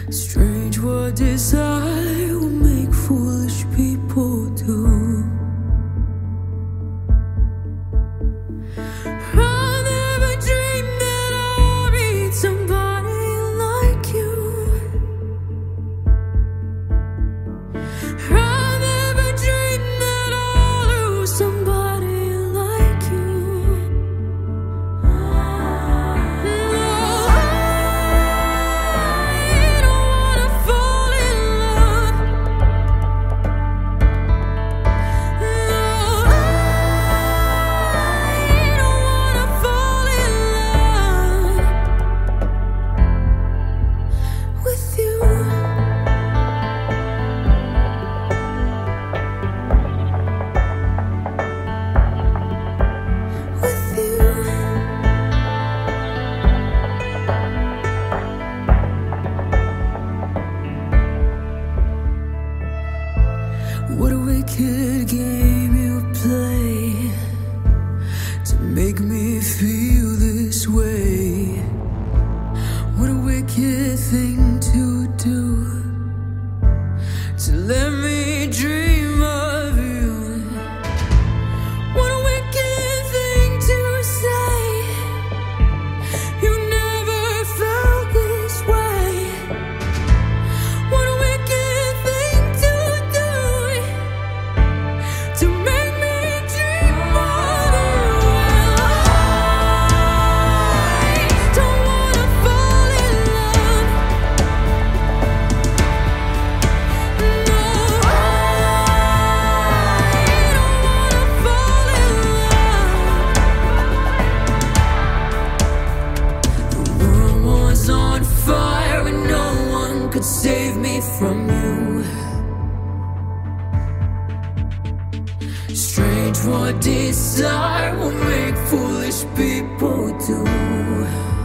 Strange what desire will make foolish people do. I never dreamed that I'd meet somebody like you. I never dreamed that I'd lose somebody like you. No, I don't wanna fall in love. No, I don't wanna fall in love with you. With you. What a wicked game you play to make me feel this way. What a wicked thing to do, to let me dream of you. What a wicked thing to say. You never felt this way. What a wicked thing to do, to make me dream of you. I don't wanna fall in love. No, I don't wanna fall in love. The world was on fire and no one could save me from you. Strange what desire will make foolish people do.